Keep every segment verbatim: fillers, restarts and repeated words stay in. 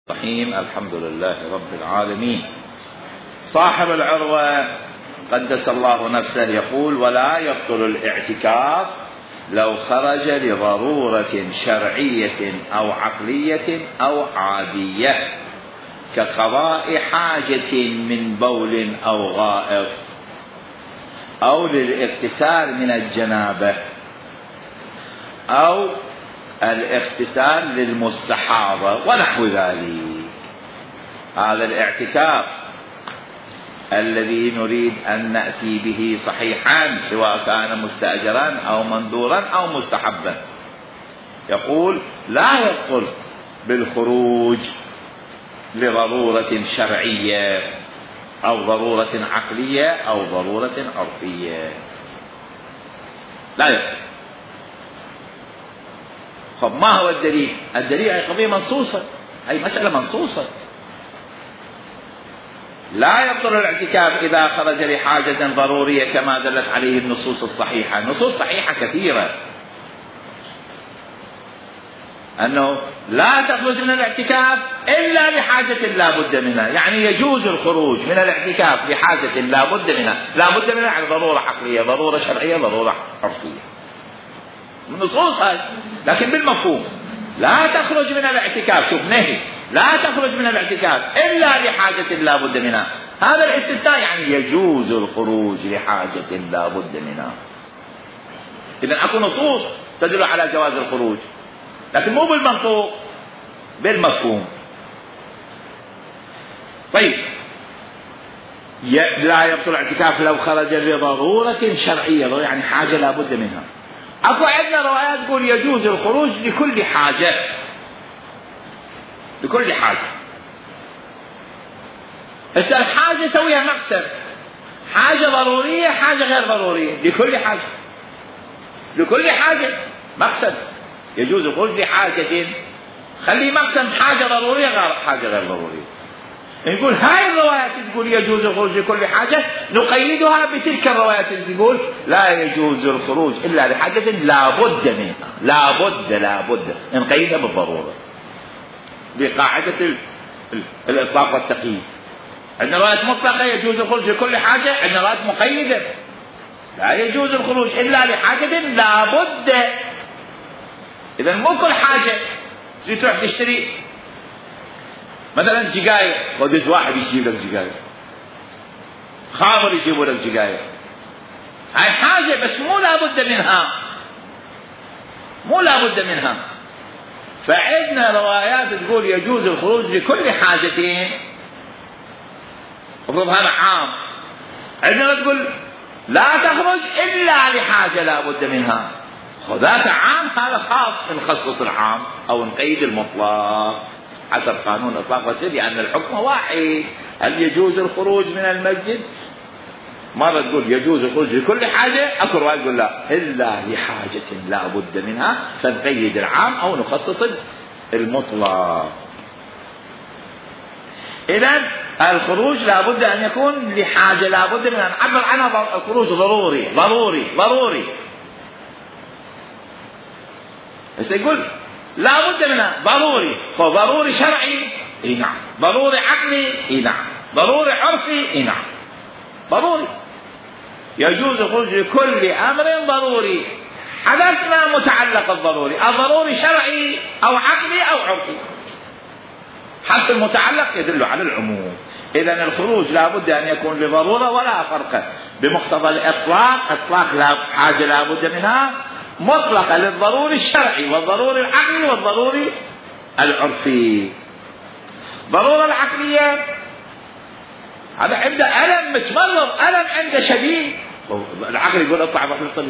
الرحيم. الحمد لله رب العالمين. صاحب العروة قدس الله نفسه يقول: ولا يبطل الاعتكاف لو خرج لضرورة شرعية أو عقلية أو عادية كقضاء حاجة من بول أو غائط أو للاغتسال من الجنابة أو الاغتسال للمستحاضة ونحو ذلك. هذا الاعتكاف الذي نريد أن نأتي به صحيحا سواء كان مستأجرا أو منذورا أو مستحبا، يقول: لا يبطل بالخروج لضرورة شرعية أو ضرورة عقلية أو ضرورة عرفية، لا يبطل. طب ما هو الدليل؟ الدليل هي قضية منصوصة، هي مسألة منصوصة. لا يبطل الاعتكاف إذا خرج لحاجة ضرورية كما دلت عليه النصوص الصحيحة. النصوص صحيحة كثيرة أنه لا تخرج من الاعتكاف إلا لحاجة لا بد منها، يعني يجوز الخروج من الاعتكاف لحاجة لا بد منها. لا بد منها يعني ضرورة عقلية، ضرورة شرعية، ضرورة عرفية، النصوص هاي. لكن بالمفهوم لا تخرج من الاعتكاف، شوف نهي: لا تخرج من الاعتكاف إلا لحاجة لا بد منها. هذا الاستثناء يعني يجوز الخروج لحاجة لا بد منها. إذن أكو نصوص تدل على جواز الخروج، لكن مو بالمنطوق، بالمفهوم. طيب، لا يبطل الاعتكاف لو خرج لضرورة شرعية، يعني حاجة لا بد منها. اكو عندنا روايات تقول يجوز الخروج لكل حاجة، لكل حاجة. هسه الحاجة سويها مقسم: حاجة ضرورية، حاجة غير ضرورية. لكل حاجة، لكل حاجة مقسم. يجوز الخروج لحاجة، خلي مقسم حاجة ضرورية غير حاجة غير ضرورية. نقول هاي الروايات تقول يجوز الخروج لكل حاجة، نقيدها بتلك الروايات اللي تقول لا يجوز الخروج إلا لحاجة لا بد منها. لا بد لا بد نقيدها بالضرورة بقاعدة الإطلاق والتقييد. عندنا روايات مطلقة يجوز الخروج لكل حاجة، عندنا روايات مقيدة لا يجوز الخروج إلا لحاجة لا بد. إذا مو كل حاجة تروح تشتري مثلا جيجاية، ودز واحد يجيب لك جيجاية، خامر يجيبوا لك جيجاية، هاي حاجة بس مو لابد منها، مو لابد منها. فعندنا روايات تقول يجوز الخروج لكل حاجتين، افرض هذا عام. عندنا تقول لا تخرج إلا لحاجة لابد منها، وذاك عام هذا خاص، نخصص العام أو نقيد المطلق حسب قانون الإطلاق والتقييد، لأن الحكم واحد. هل يجوز الخروج من المسجد؟ مرة تقول يجوز الخروج لكل حاجة، أكو رواية تقول لا إلا لحاجة لا بد منها، فنقيد العام أو نخصص المطلق. إذن الخروج لا بد أن يكون لحاجة لا بد منها، نعبر عنها الخروج ضروري ضروري ضروري. بس يقول لا بد منها ضروري، فضروري شرعي اي نعم، ضروري عقلي اي نعم، ضروري عرفي اي نعم، ضروري. يجوز الخروج لكل امر ضروري. حدثنا متعلق الضروري، الضروري شرعي او عقلي او عرفي. حتى المتعلق يدل على العموم. اذا الخروج لا بد ان يكون لضروره، ولا فرق بمقتضى الاطلاق. اطلاق لا حاجه لا بد منها، مطلقة للضروري الشرعي والضروري العقلي والضروري العرفي. ضرورة العقلية هذا عنده ألم متمرض، ألم عنده شديد، العقل يقول اطلع روح للطبيب.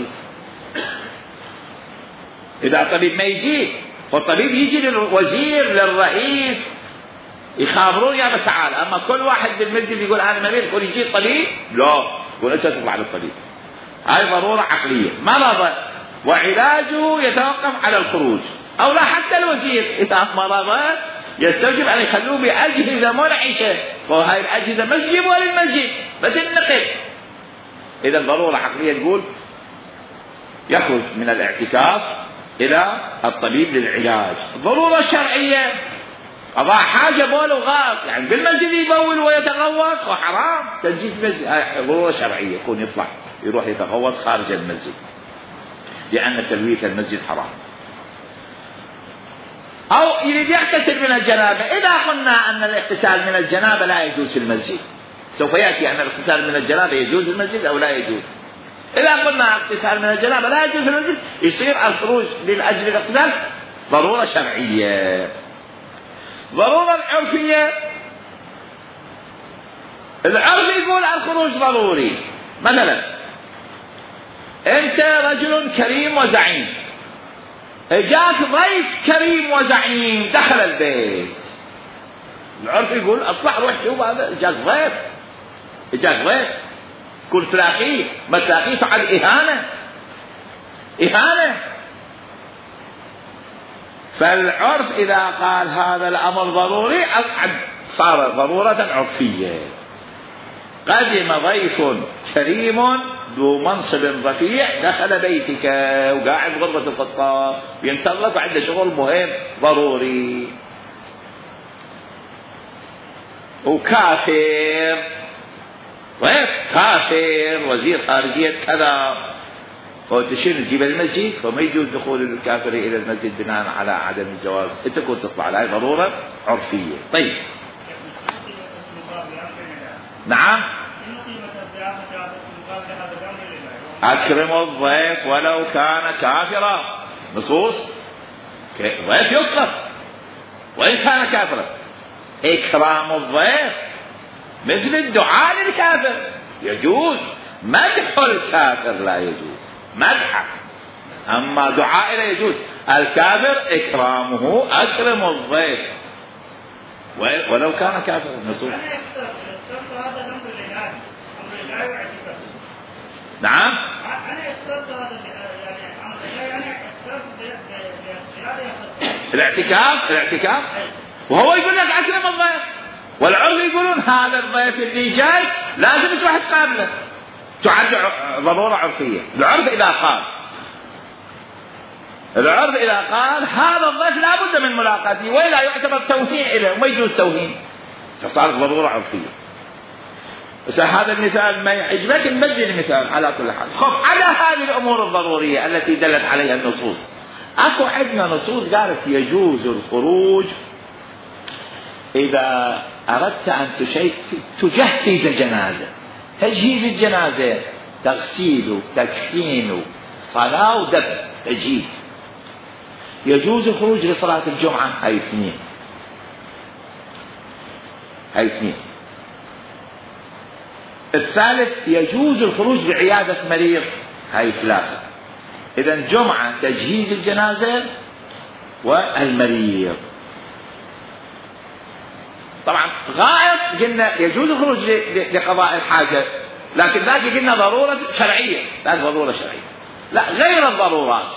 إذا الطبيب ما يجي، والطبيب يجي للوزير للرئيس يخابرون يا تعال. أما كل واحد بالمسجد يقول أنا مريض يقول يجي الطبيب، لا، يقول أنت تطلع للطبيب. هاي ضرورة عقلية. مرض وعلاجه يتوقف على الخروج، أو لا حتى الوزير إذا مرض يستوجب أن يخلوه بأجهزة منعشة، وهذه الأجهزة ما تجيبوها للمسجد بس النقل. إذا ضرورة عقلية تقول يخرج من الاعتكاف إلى الطبيب للعلاج. ضرورة شرعية قضاء حاجة بول وغائط، يعني بالمسجد يبول ويتغوط وحرام، تنجيس مسجد ضرورة شرعية، يكون يطلع يروح يتغوط خارج المسجد لأن تلويث المسجد حرام. أو يريد يغتسل من الجنابة، إذا قلنا أن الاغتسال من الجنابة لا يجوز في المسجد، سوف يأتي أن الاغتسال من الجنابة يجوز في المسجد أو لا يجوز. إذا قلنا اغتسال من الجنابة لا يجوز في المسجد، يصير الخروج لأجل الاغتسال ضرورة شرعية. ضرورة عرفية، العرف يقول الخروج ضروري. مثلا أنت رجل كريم وزعيم، جاك ضيف كريم وزعيم دخل البيت، العرف يقول اصلح روح شوف هذا جاك ضيف، جاك ضيف كل تلاقيه، ما تلاقيه فعل إهانة إهانة. فالعرف إذا قال هذا الأمر ضروري صار ضرورة عرفية. قدم ضيف كريم ذو منصب رفيع دخل بيتك وقاعد غرفة الخطاب ينتظرك وعنده شغل مهم ضروري، وكافر ضيف كافر وزير خارجية كذا وتشير تجيب المسجد، فما يجوز دخول الكافر إلى المسجد بناء على عدم الجواز، أنت كنت تطلع لها ضرورة عرفية. طيب نعم، أكرم الضيف ولو كان كافرا، نصوص ضيف يسقط وإن كان كافرا. إكرام الضيف مثل الدعاء للكافر يجوز، مدح الكافر لا يجوز مدحه، أما دعاء لا يجوز. الكافر إكرامه أكرم الضيف ولو كان كافر، نصوص. نعم الاعتكاف الاعتكاف وهو يقول لك أكرم الضيف، والعرب يقولون هذا الضيف اللي جاي لازم تروح تقابله، تعد ضرورة عرفية. العرب إذا قال العرب إذا قال هذا الضيف لا بد من ملاقاته ولا يعتبر توهين إليه وما يجوز توهين، فصارت ضرورة عرفية. بس هذا المثال ما يعجبك نبدل المثال على كل حال. خف على هذه الأمور الضرورية التي دلت عليها النصوص، أكو عندنا نصوص قالت يجوز الخروج إذا أردت أن تجهز الجنازة. تجهيز الجنازة تغسيل تكفين صلاة ودفن، تجهيز. يجوز الخروج لصلاة الجمعة، هاي اثنين هاي اثنين. الثالث يجوز الخروج لعيادة مريض، هاي ثلاثة. إذن جمعة تجهيز الجنازة والمريض. طبعا غائط قلنا يجوز الخروج لقضاء الحاجة، لكن ذاك قلنا ضرورة شرعية، ذاك ضرورة شرعية. لا غير الضرورات،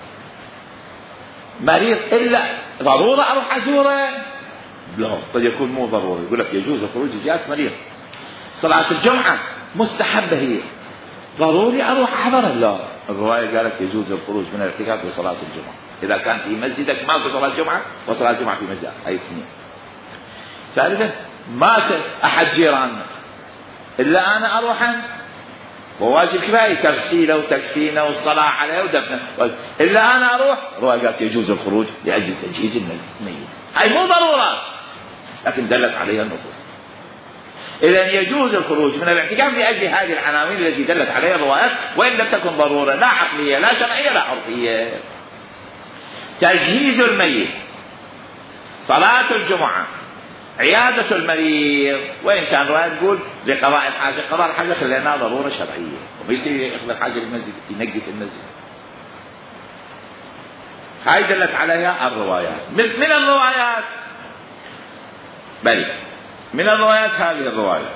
مريض إلا ضرورة أروح أزوره، لا قد يكون مو ضروري، يقول لك يجوز الخروج لجهة مريض. صلاة الجمعة مستحبة هي، ضروري أروح أحضرها، لا الرواية قالت يجوز الخروج من الاعتكاف لصلاة الجمعة إذا كان في مسجدك ماكو صلاة جمعة وصلاة الجمعة في مسجد، أي اثنين. ثالثا مات أحد جيراننا إلا أنا أروح وواجب كفاية تغسيله وتكفينه والصلاة عليه ودفنه، إلا أنا أروح، رواية قالت يجوز الخروج لأجل تجهيز الميت. هاي مو ضرورات لكن دلت عليها النصوص. إذن يجوز الخروج من الاعتكاف لأجل هذه العناوين التي دلت عليها الروايات، وإن لم تكن ضرورة لا عقلية لا شرعية لا عرفية. تجهيز الميت، صلاة الجمعة، عيادة المريض، وإن كان رواية تقول لقضاء الحاجة، قضاء الحاجة خليناها ضرورة شرعية، وما يصير يأخذ الحاجة للمسجد ينقص المسجد. هاي دلت عليها الروايات. من, من الروايات بل من الروايات هذه الرواية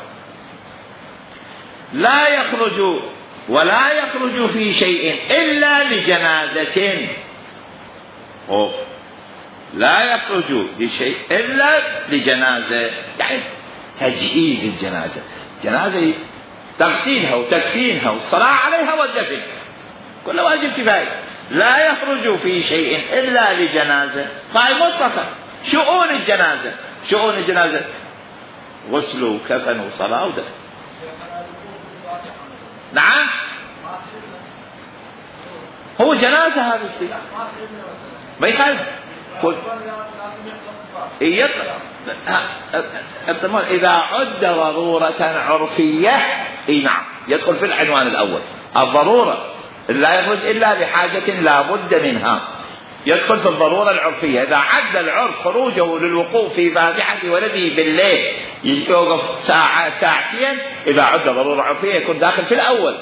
لا يخرج ولا يخرج في شيء إلا لجنازة، أوه. لا يخرج لشيء إلا لجنازة، يعني تجهيز الجنازة، جنازة تغسيلها وتكفينها والصلاة عليها والدفن كل واجب كفاية. لا يخرج في شيء إلا لجنازة، قائم مطلقا شؤون الجنازة. شؤون الجنازة غسل وكفن وصلاة ودفن. نعم هو جنازة هذا الشيء ما يخالف. إذا عد ضرورة عرفية اي نعم يدخل في العنوان الأول. الضرورة لا يخرج إلا لحاجة لا بد منها يدخل في الضرورة العرفية. إذا عد العرف خروجه للوقوف في فاتحة ولده بالليل يوقف ساعة ساعتين، إذا عد ضرورة عرفية يكون داخل في الأول.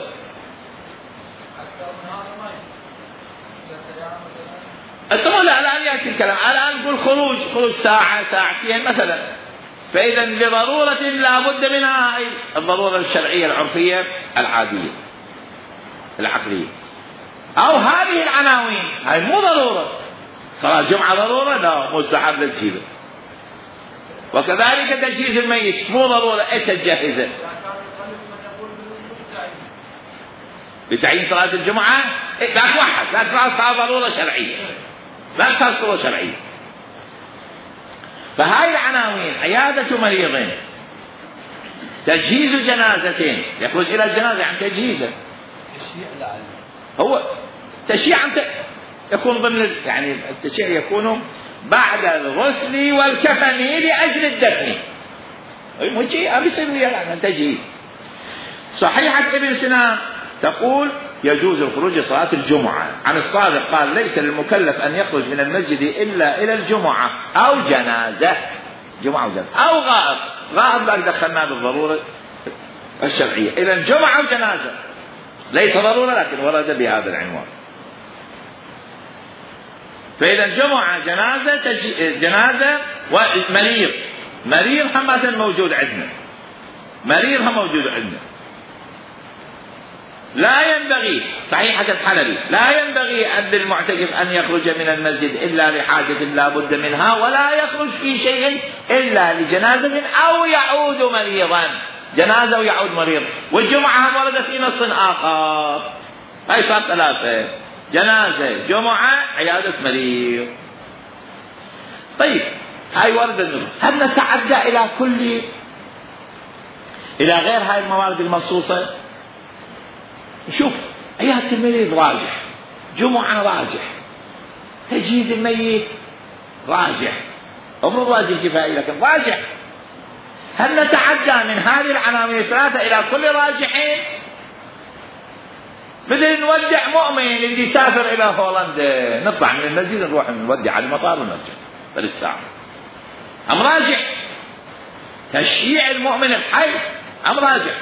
الآن الآن يأتي الكلام، الآن نقول خروج خروج ساعة ساعتين مثلا، فإذا لضرورة لا بد منها أي الضرورة الشرعية العرفية العادية العقلية. أو هذه العناوين هاي مو ضرورة. صلاة الجمعة ضرورة؟ لا، مستحب للجيبة. وكذلك تجهيز الميت مو ضرورة، إيش تجهزه؟ بتعيين صلاة الجمعة لا توحد، لا تصير ضرورة شرعية، لا تصير ضرورة شرعية. فهاي العناوين عيادة مريض، تجهيز جنازة، يخرج إلى الجنازة عن تجهيزه، هو تشييع يكون ضمن يعني التشييع يكون بعد الغسل والكفن لأجل الدفن. مو شيء أبيصير وياه تجهيز. صحيحة ابن سنان تقول يجوز الخروج لصلاة الجمعة. عن الصادق قال ليس للمكلف أن يخرج من المسجد إلا إلى الجمعة أو جنازة، جمعة وجنازة أو غائب. غائب بعد دخلنا بالضرورة الشرعية إلى الجمعة أو جنازة، ليس ضرورة لكن ورد بهذا العنوان. فإذا الجمعة جنازة جنازة ومريض، مريض هم مثلا موجود عندنا، مريض هم موجود عندنا. لا ينبغي صحيحة الحلبي لا ينبغي أن للمعتكف أن يخرج من المسجد إلا لحاجة لا بد منها، ولا يخرج في شيء إلا لجنازة أو يعود مريضا، جنازة ويعود مريض. والجمعة ورد في نص آخر، هاي صار ثلاثة، جنازة جمعة عيادة مريض. طيب هاي ورد النص، هل نتعدى إلى كل إلى غير هاي الموارد المنصوصة؟ شوف عيادة المريض راجح، جمعة راجح، تجهيز الميت راجح، أمر واجب كفائي لكن راجح. هل نتعدى من هذه العناوين الثلاثة إلى كل راجحين؟ مثل نودع مؤمن اللي يسافر إلى هولندا، نطلع من المسجد نروح نودع على المطار ونرجع بالساعة، أم راجح. تشييع المؤمن الحي أم راجح.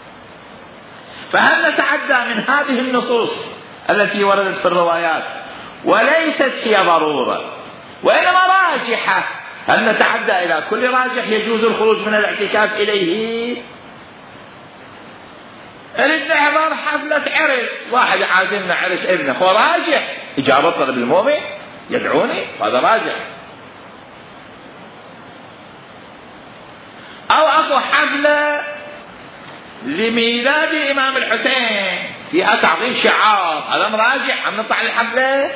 فهل نتعدى من هذه النصوص التي وردت في الروايات وليست هي ضرورة وإنما راجحة، هل نتعدى إلى كل راجح يجوز الخروج من الاعتكاف إليه؟ أريد نحضر حفلة عرس، واحد عازمنا عرس ابنه، هو راجح إجابة طلب المؤمن يدعوني، هذا راجح. أو أكو حفلة لميلاد الإمام الحسين فيها تعظيم شعار، هذا راجح أم نطلع للحفلة؟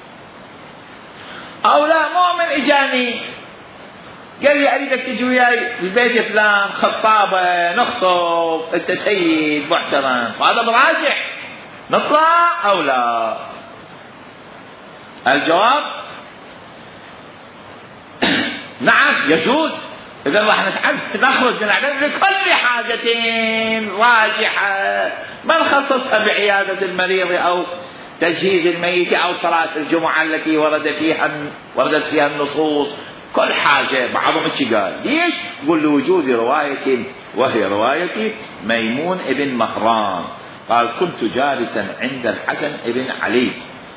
أو لا مؤمن إجاني قال لي أريدك تجي وياي البيت فلان خطابة نخطب أنت سيد محترم، هذا راجح نطلع أو لا؟ الجواب نعم يجوز. إذا راح نخرج من العدد لكل حاجة راجحة، ما نخصصها بعيادة المريض أو تجهيز الميت أو صلاة الجمعة التي ورد فيها وردت فيها النصوص. كل حاجة بعضهم ايش قال؟ ليش؟ قل لوجود رواية وهي رواية ميمون ابن مهران قال كنت جالسا عند الحسن ابن علي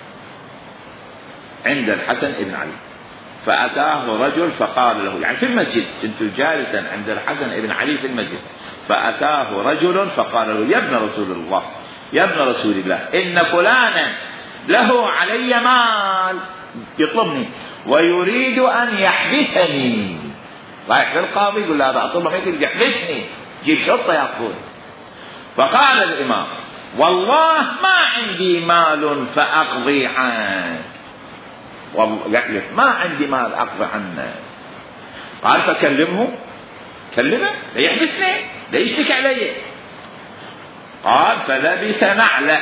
عند الحسن ابن علي فأتاه رجل فقال له، يعني في المسجد، كنت جالسا عند الحسن ابن علي في المسجد فأتاه رجل فقال له يا ابن رسول الله يا ابن رسول الله إن فلانا له علي مال يطلبني ويريد أن يحبسني. رايح للقاضي يقول له هذا أطلب منك يحبسني، جيب شرطة يأخذ. فقال الإمام والله ما عندي مال فأقضي عنك، يحلف ما عندي مال أقضي عنه. قال فكلمه، كلمه لا يحبسني لا يشتكي علي. قال فلبس نعله،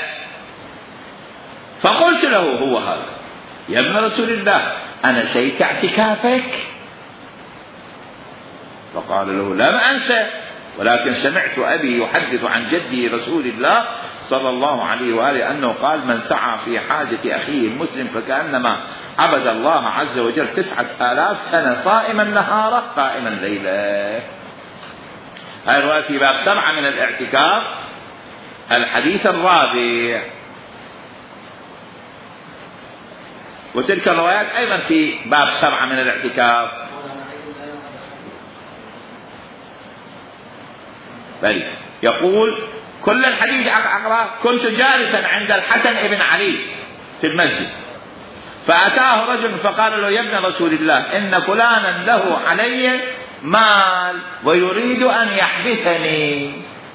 فقلت له هو هذا يا ابن رسول الله أنسيت اعتكافك؟ فقال له لم أنسى، ولكن سمعت أبي يحدث عن جدي رسول الله صلى الله عليه وآله أنه قال من سعى في حاجة أخيه المسلم فكأنما عبد الله عز وجل تسعة آلاف سنة صائما نهاره قائما ليله. هذه الرواية في باب سبعة من الاعتكاف الحديث الرابع. وتلك الروايات أيضا في باب سبعة من الاعتكاف. بل يقول كل الحديث أقرأ كنت جالسا عند الحسن بن علي في المسجد فأتاه رجل فقال له يا ابن رسول الله إن فلانا له علي مال ويريد أن يحبسني.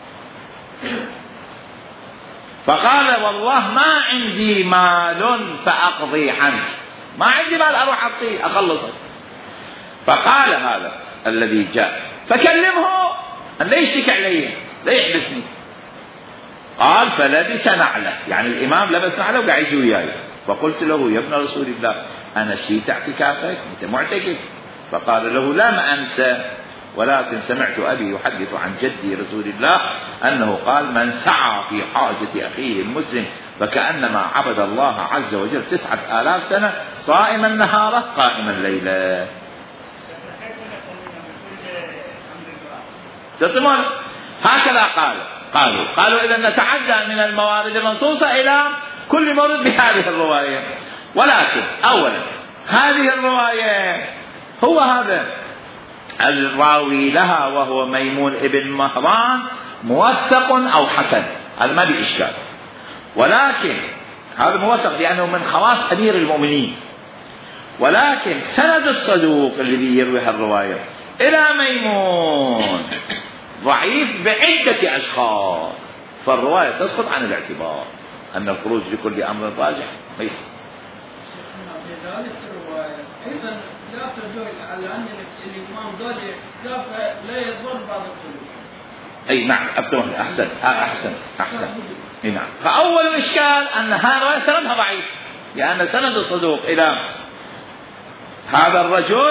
فقال والله ما عندي مال فأقضي عنك، ما عندي مال أروح أعطيه أخلصه. فقال هذا الذي جاء فكلمه أن لا يشتكي علي لا يحبسني. قال فلبس نعله، يعني الإمام لبس نعله وقاعد يجي وياي. فقلت له يا ابن رسول الله أنسيت اعتكافك؟ أنت معتكف؟ فقال له لم أنسى، ولكن سمعت أبي يحدث عن جدي رسول الله أنه قال من سعى في حاجة أخيه المسلم فكأنما عبد الله عز وجل تسعة آلاف سنة صائما نهاره قائما ليله. تطمئن هكذا قال قالوا قالوا إذا نتعدى من الموارد المنصوصة إلى كل مورد بهذه الرواية. ولكن أولا هذه الرواية هو هذا الراوي لها وهو ميمون ابن مهران موثق أو حسن، هذا ما بإشكال، ولكن هذا موثق لأنه من خواص أمير المؤمنين. ولكن سند الصدوق الذي يروي الرواية إلى ميمون ضعيف بعدة أشخاص، فالرواية تسقط عن الاعتبار أن الخروج لكل أمر راجح ما يصير. أيضا لا تدل على أن الإمام ضال اعتكاف لا يضر بعض الخروج. أي نعم أبتون أحسن أحسن أحسن أي نعم. فأول إشكال أن هذا الرواية سندها ضعيف، لأن سند الصدوق إلى هذا الرجل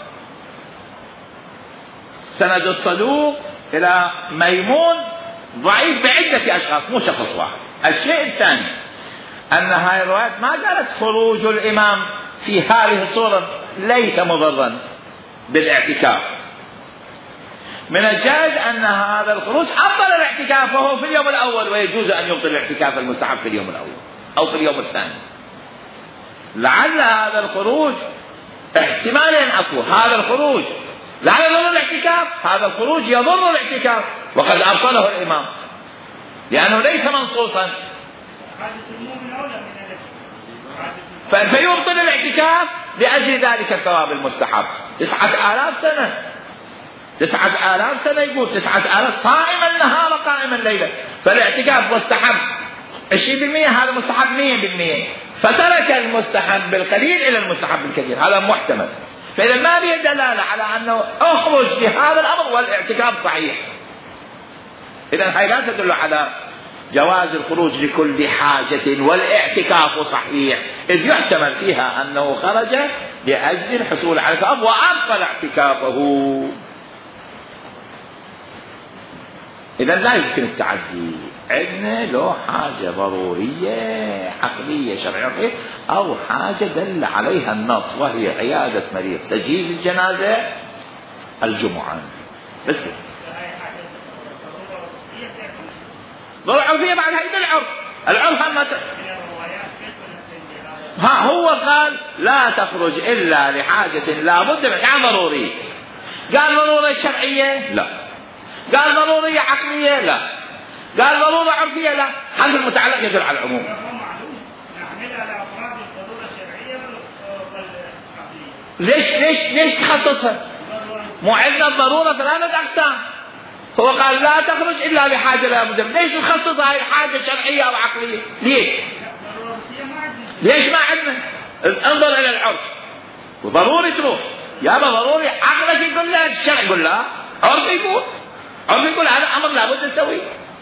سند الصدوق إلى ميمون ضعيف بعدة أشخاص مو شخص واحد. الشيء الثاني أن هذه الروايات ما قالت خروج الإمام في هذه الصورة ليس مضرا بالاعتكاف. من الجائز أن هذا الخروج أفضل الاعتكاف وهو في اليوم الأول، ويجوز أن يبطل الاعتكاف المستحب في اليوم الأول أو في اليوم الثاني. لعل هذا الخروج احتمالين أكو، هذا الخروج لا يضر الاعتكاف، هذا الخروج يضر الاعتكاف وقد أبطله الإمام لأنه ليس منصوصا، فيبطل الاعتكاف لأجل ذلك الثواب المستحب. تسعة آلاف سنة تسعة آلاف سنة يقول تسعة آلاف صائما نهار قائما ليلة، فالاعتكاف مستحب عشرين بالمئة، هذا مستحب مئة بالمئة، فترك المستحب بالقليل إلى المستحب بالكثير، هذا محتمل. فإذا ما به دلالة على أنه أخرج لهذا الأمر والاعتكاف صحيح. إذا هذه لا تدل على جواز الخروج لكل حاجة والاعتكاف صحيح، إذ يحتمل فيها أنه خرج لأجل الحصول على الثواب وأبطل اعتكافه. إذا لا يمكن التعدي، عندنا له حاجة ضرورية عقلية شرعية أو حاجة دل عليها النص وهي عيادة مريض، تجهيز الجنازة، الجمعة بس. ضرورة عرفية بعد هيدا العرف العرف هم ها هو قال لا تخرج إلا لحاجة لا بد من، يعني ضرورية. قال ضرورة شرعية لا، قال ضرورية عقلية لا، قال ضرورة عرفية لا، هذا المتعلق يدل على العموم. ليش ليش ليش تخصصها؟ مو عندنا الضرورة ثلاثة أقسام، هو قال لا تخرج إلا بحاجة لا بد، ليش تخصصها هاي حاجة شرعية أو عقلية؟ ليش؟ ليش ما عندنا؟ انظر إلى العرف وضروري تروح يابا ضروري عقلك يقول لا الشرع يقول لا عرف يقول عرف يقول هذا أمر لابد تسويه.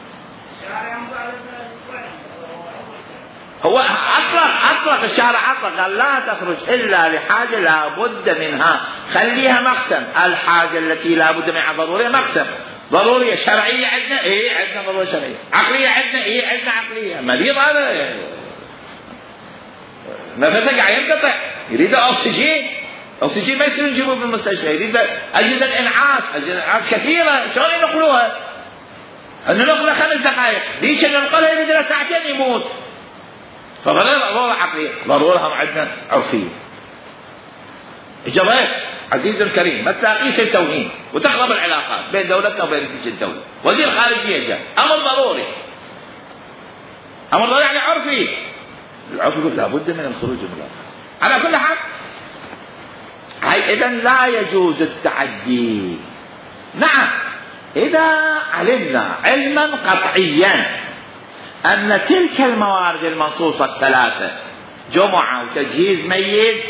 هو أطلق أطلق الشارع أطلق قال لا تخرج إلا لحاجة لا بد منها، خليها مقسم. الحاجة التي لا بد منها ضرورية مقسم، ضرورية شرعية عندنا إيه عندنا ضرورية شرعية، عقلية عندنا إيه عندنا عقلية. مريض هذا نفسك ينقطع يريد أكسجين، أكسجين ما يصير نجيبه بالمستشفى، يريد أجهزة إنعاش، أجهزة إنعاش كثيرة شلون ينقلوها؟ أن ننقلها خمس دقائق ليش ننقلها يريد ساعتين يموت. فضرورة عقلية ضرورة عندنا عرفية. إجابات عزيز الكريم ما تلاقيش التوهين وتخرب العلاقات بين دولتنا وبين الدولة. وزير خارجية جاء أمر ضروري، أمر ضروري يعني عرفي. العرف يقول لابد من الخروج من الأرض على كل حال. هاي إذن لا يجوز التعدي. نعم إذا علمنا علما قطعيا أن تلك الموارد المنصوصة الثلاثة جمعة وتجهيز ميت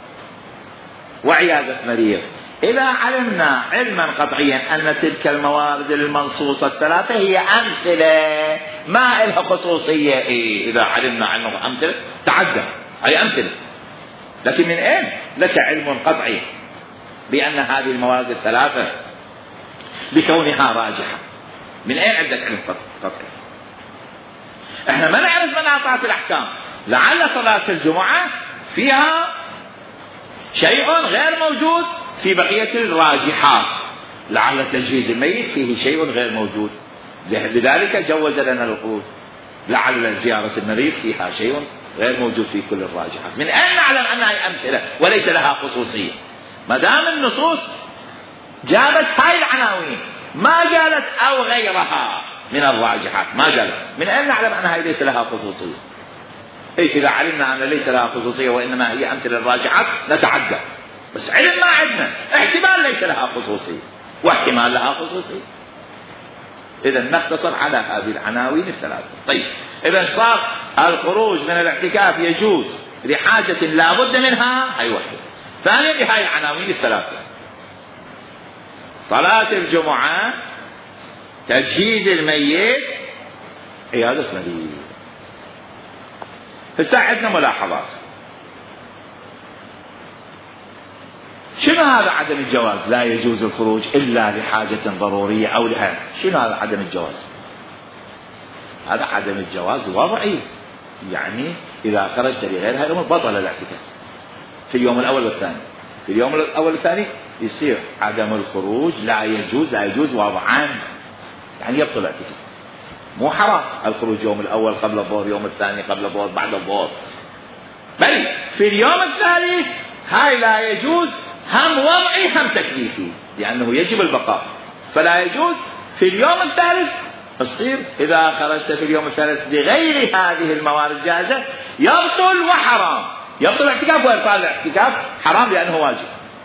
وعيادة مريض، إذا علمنا علما قطعيا أن تلك الموارد المنصوصة الثلاثة هي أمثلة ما إلها خصوصية، إيه إذا علمنا عنه أمثلة تعدى أي أمثلة. لكن من أين لك علم قطعي بأن هذه الموارد الثلاثة بكونها راجحة؟ من أين عندك علم قطعي؟ احنا ما نعرف مناطات الأحكام. لعل صلاة الجمعة فيها شيء غير موجود في بقية الراجحات، لعل تجهيز الميت فيه شيء غير موجود لذلك جوز لنا الخروج، لعل زيارة المريض فيها شيء غير موجود في كل الراجحات. من أين نعلم أنها أمثلة وليس لها خصوصية؟ ما دام النصوص جابت هاي العناوين ما قالت أو غيرها من الراجحات، ما قالت، من أين نعلم أنها ليس لها خصوصية؟ إيه إذا علمنا أن ليس لها خصوصية وإنما هي أمثلة الراجحات نتعدى، بس علم ما عندنا احتمال ليس لها خصوصية واحتمال لها خصوصية. إذا نقتصر على هذه العناوين الثلاثة. طيب إذا صار الخروج من الاعتكاف يجوز لحاجة لا بد منها، هاي واحدة. ثانيا لهاي العناوين الثلاثة: صلاة الجمعة، تجهيز الميت، عيادة مريض. هسه عندنا ملاحظات. شنو هذا عدم الجواز؟ لا يجوز الخروج إلا لحاجة ضرورية أو لها. شنو هذا عدم الجواز؟ هذا عدم الجواز وضعي، يعني إذا خرجت لغير هذا الأمر بطل الاعتكاف في اليوم الأول والثاني. في اليوم الأول والثاني يصير عدم الخروج لا يجوز، لا يجوز وضعا، يعني يبطل الاعتكاف. مو حرام الخروج يوم الأول قبل الظهر، يوم الثاني قبل الظهر، بعد الظهر، بل في اليوم الثالث هاي لا يجوز، هم وضعي هم تكليفي، لأنه يجب البقاء، فلا يجوز في اليوم الثالث. تصير إذا خرجت في اليوم الثالث بغير هذه الموارد الجائزة يبطل وحرام، يبطل الاعتكاف ويبطل الاعتكاف حرام لأنه واجب.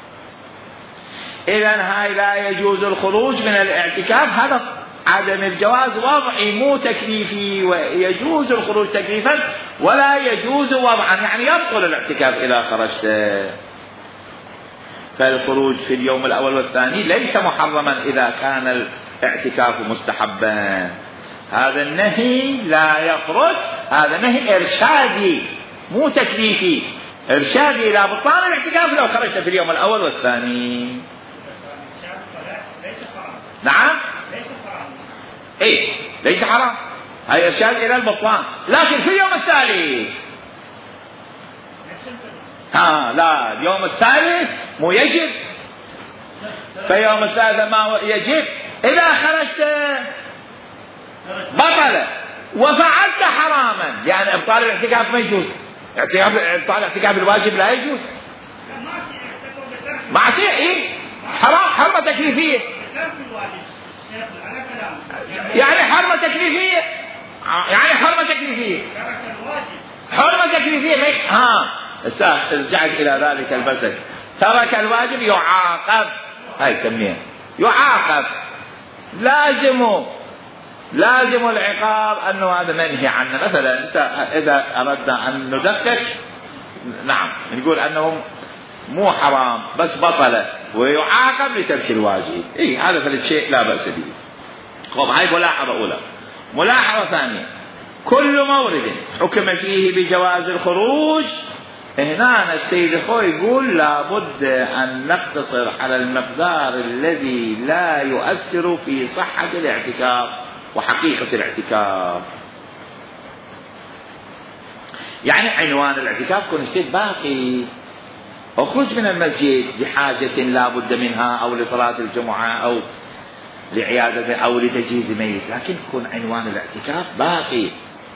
إذن هاي لا يجوز الخروج من الاعتكاف، هذا عدم الجواز وضعي مو تكليفي، ويجوز الخروج تكليفا ولا يجوز وضعا، يعني يبطل الاعتكاف إذا خرجت. فالخروج في اليوم الأول والثاني ليس محرما إذا كان الاعتكاف مستحبا. هذا النهي لا يخرج، هذا نهي إرشادي مو تكليفي، إرشادي إلى بطلان الاعتكاف لو خرجت في اليوم الأول والثاني. نعم إيه ليس حرام، هاي إرشاد إلى البطلان، لكن في اليوم الثالث ها لا، اليوم الثالث مو يجب، فيوم الثالث ما يجب. إذا خرجت بطل وفعلت حراما، يعني إبطال الاعتكاف ما يجوز، إبطال الاعتكاف الواجب لا يجوز، معصية إيه حرام، حرمة تكليفية، يعني حرمة تكليفية، يعني حرمة تكليفية، حرمة تكليفية ها. رجعت إلى ذلك المثل، ترك الواجب يعاقب، هاي سميها يعاقب، لازم لازم العقاب أنه هذا منهي عنه. مثلا إذا أردنا أن ندقق نعم نقول أنه مو حرام بس بطلة ويعاقب لترك الواجب. إيه هذا فالشيء لا بأس به. طب هاي ملاحظة أولى. ملاحظة ثانية، كل مورد حكم فيه بجواز الخروج، هنا السيد الخوي يقول لابد أن نقتصر على المقدار الذي لا يؤثر في صحة الاعتكاف وحقيقة الاعتكاف. يعني عنوان الاعتكاف كن السيد باقي، اخرج من المسجد لحاجة لا بد منها أو لصلاة الجمعة أو لعيادة أو لتجهيز ميت، لكن يكون عنوان الاعتكاف باقي.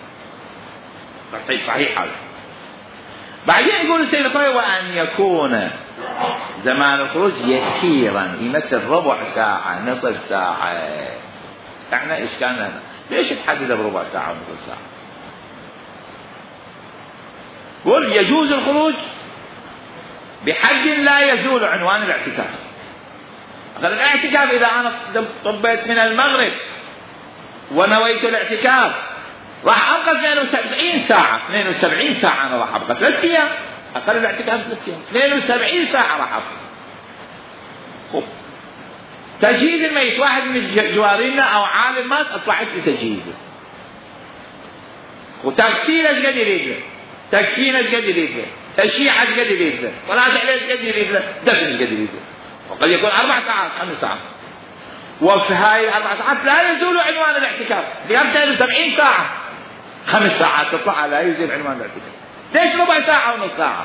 صحيح صحيح هذا. بعدين يقول السيد الخوي وأن يكون زمان الخروج يسيرا، يمثل ربع ساعة نصف ساعة. احنا ايش كان هذا؟ ليش تحدد بربع ساعة ونصف ساعة؟ قول يجوز الخروج بحد لا يزول عنوان الاعتكاف. أخذ الاعتكاف إذا أنا طبيت من المغرب ونويت الاعتكاف راح أبقى اثنين وسبعين ساعة، اثنين وسبعين ساعة أنا راح أبقى ثلاث أيام، أقل الاعتكاف ثلاث أيام، اثنين وسبعين ساعة راح أبقى. خب تجهيز الميت، واحد من جوارنا أو عالم مات أطلعت لتجهيزه، وتغسيل ايش قد يريد له، تكفين ايش قد يريد له، تشييع ايش قد يريد له، صلاة عليه ايش قد يريد له، دفن ايش قد يريد له، وقد يكون أربع ساعات خمس ساعات. وفي هاي الأربع ساعات لا يزول عنوان الاعتكاف، لأبدا سبعين ساعة خمس ساعات تطلع لا يزول عنوان الاعتكاف. ليش ربع ساعة ونص ساعة؟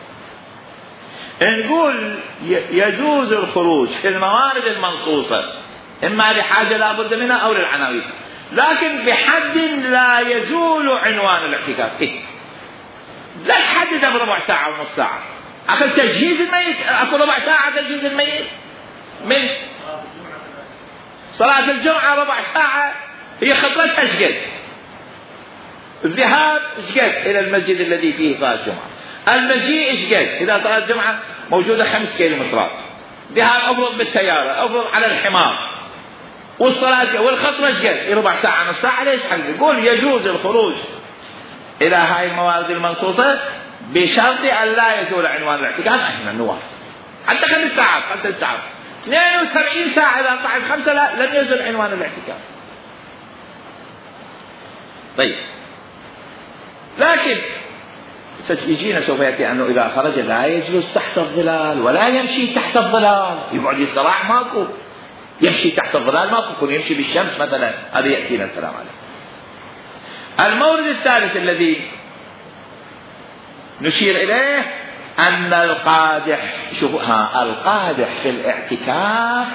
نقول يجوز الخروج في الموارد المنصوصة إما لحاجة لا بد منها أو للعناوين، لكن بحد لا يزول عنوان الاعتكاف. إيه؟ لا تحدد بربع ساعة ونص ساعة. أخذ تجهيز الميت أكو ربع ساعة تجهيز الميت، من صلاة الجمعة ربع ساعة هي خطتها اشقد، الذهاب اشقد إلى المسجد الذي فيه صلاة الجمعة، المجيء اشقد إذا صلاة الجمعة موجودة خمس كيلومترات، ذهاب أفرض بالسيارة أفرض على الحمار، والصلاة والخطرة اشقد ربع ساعة نص ساعة. ليش حل؟ يقول يجوز الخروج إلى هاي الموارد المنصوصة بشرط أن لا يزول عنوان الاعتكاف. احنا نوافق حتى خمس ساعات خمس ساعات اثنين وسبعين ساعة إذا طلعت خمسة لا لم يزل عنوان الاعتكاف. طيب لكن يجينا سوف يأتي أنه إذا خرج لا يجلس تحت الظلال ولا يمشي تحت الظلال، يقعد يستراح ماكو، يمشي تحت الظلال ماكو، يكون يمشي بالشمس مثلا، هذا يأتينا الكلام عليه. المورد الثالث الذي نشير إليه أن القادح، شوفوا ها القادح في الاعتكاف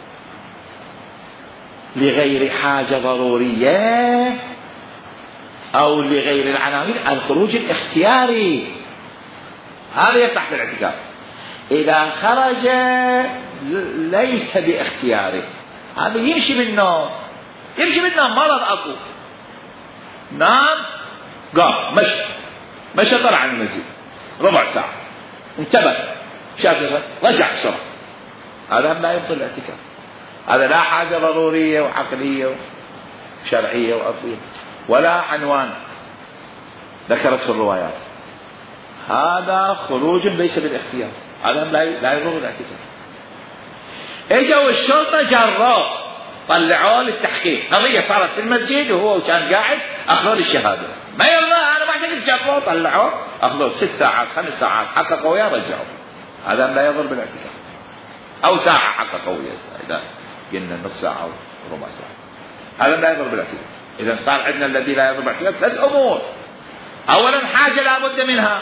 لغير حاجة ضرورية أو لغير العناوين الخروج الاختياري، هذا يفتح في الاعتكاف. إذا خرج ليس باختياره، هذا يمشي بالنوم، يمشي بالنوم مرض أكو، نام قام مشي مشي طلع عن المسجد ربع ساعة انتبه شاف رجع بسرعة، هذا لا يبطل الاعتكاف. هذا لا حاجة ضرورية وعقلية وشرعية وعقلية ولا عنوان ذكرت في الروايات، هذا خروج ليس بالاختيار، هذا لا يضر الاعتكاف. اجوا الشرطة جروه طلعوه للتحقيق، قضية صارت في المسجد وهو كان قاعد أخذوا الشهادة، ما يلا أنا ما أعتقد جروه طلعوه أخذوا ست ساعات خمس ساعات حققوا وياه رجعوا، هذا لا يضر بالاعتكاف. أو ساعة حققوا وياه إذا قلنا نص ساعة وربع ساعة، هذا لا يضر بالاعتكاف. إذا صار عندنا الذي لا يضر بالاعتكاف ثلاث أمور، أولا حاجة لا بد منها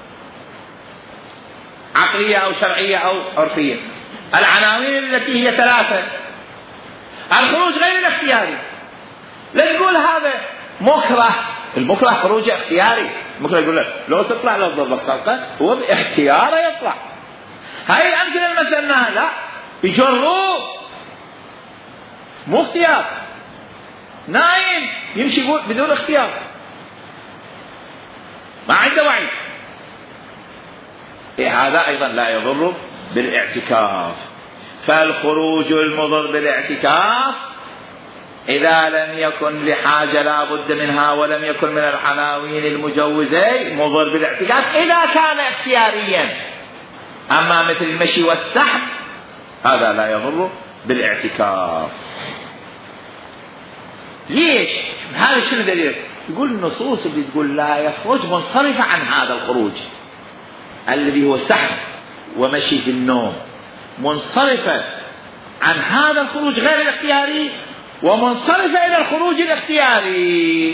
عقلية أو شرعية أو عرفية، العناوين التي هي ثلاثة، الخروج غير الاختياري. لا تقول هذا مكره، المكره خروج اختياري، المكره يقول لك لو تطلع لو تضربك طلقة هو باختياره يطلع. هاي الأمثلة المثلناها لا يجروه مو اختيار، نايم يمشي بدون اختيار ما عنده وعي، إيه هذا أيضا لا يضر بالاعتكاف. فالخروج المضر بالاعتكاف إذا لم يكن لحاجة لا بد منها ولم يكن من العناوين المجوزة مضر بالاعتكاف إذا كان اختياريا. أما مثل المشي والسحب هذا لا يضر بالاعتكاف. ليش؟ هذا شنو دليل؟ يقول النصوص اللي تقول لا يخرج منصرفة عن هذا الخروج الذي هو سحب ومشي في النوم، منصرفة عن هذا الخروج غير الاختياري ومنصرفة إلى الخروج الاختياري.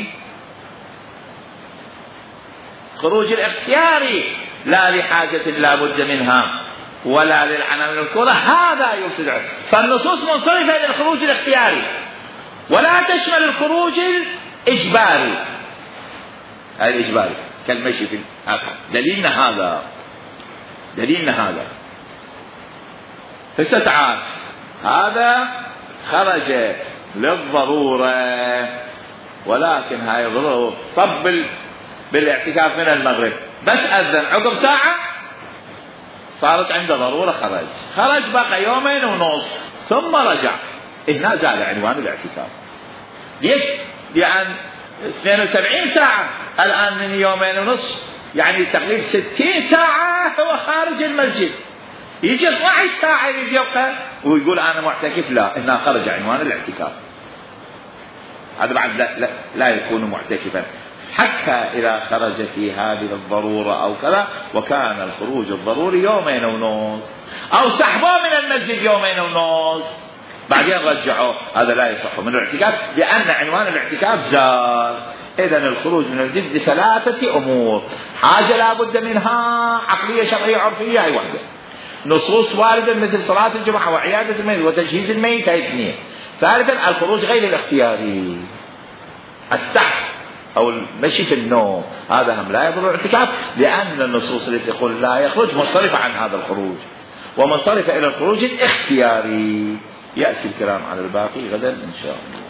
خروج الاختياري لا لحاجة لا بد منها ولا للعناوين الكرة هذا يفسد. فالنصوص منصرفة إلى الخروج الاختياري ولا تشمل الخروج الإجباري. الإجباري كالمشي في الآخر. دليلنا هذا دليلنا هذا فاستتعاف هذا خرج للضرورة ولكن هاي ضرورة طب بالاعتكاف من المغرب بس أذن عقب ساعة صارت عنده ضرورة خرج خرج بقى يومين ونص ثم رجع. هنا زال عنوان الاعتكاف. ليش؟ لأن اثنين وسبعين ساعة الآن من يومين ونص يعني تقريبا ستين ساعة هو خارج المسجد. يجي اثنتي عشرة ساعة يبقى ويقول أنا معتكف. لا، هنا خرج عنوان الاعتكاف. هذا بعد لا, لا, لا يكون معتكفا حتى إذا خرج في هذه الضرورة أو كذا وكان الخروج الضروري يومين ونص أو سحبوه من المسجد يومين ونص بعدين رجعوه. هذا لا يصح من الاعتكاف لأن عنوان الاعتكاف زال. إذن الخروج من المسجد ثلاثة أمور: حاجة لا بد منها عقلية شرعية عرفية هي واحدة، نصوص واردة مثل صلاة الجمعة وعيادة الميت وتجهيز الميت هي اثنين، ثالثا الخروج غير الاختياري السحب أو المشي في النوم هذا هم لا يضر الاعتكاف لأن النصوص التي تقول لا يخرج منصرفة عن هذا الخروج ومنصرفة إلى الخروج الاختياري. يأتي الكلام على الباقي غدا إن شاء الله.